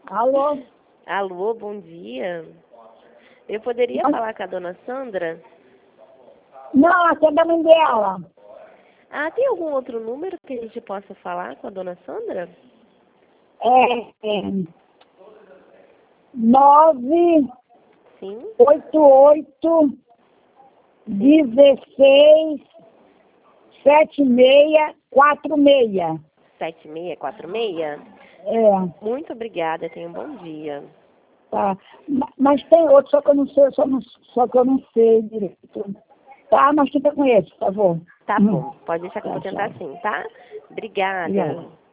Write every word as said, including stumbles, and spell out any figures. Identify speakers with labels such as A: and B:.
A: Alô?
B: Alô, bom dia. Eu poderia
A: Mas...
B: falar com a dona Sandra?
A: Não, essa é da mãe dela.
B: Ah, tem algum outro número que a gente possa falar com a dona Sandra?
A: É, é nove
B: Sim.
A: oito oito dezesseis sete seis quatro seis.
B: sete seis quatro seis?
A: É,
B: Muito obrigada, tenha um bom dia.
A: tá. Ma- Mas tem outro, só que eu não sei, só, não, só que eu não sei direito. Tá, mas fica com esse, por favor.
B: Tá
A: Hum.
B: bom, pode deixar que eu
A: Tá,
B: vou tentar
A: tchau.
B: sim, tá? Obrigada.
A: Obrigada.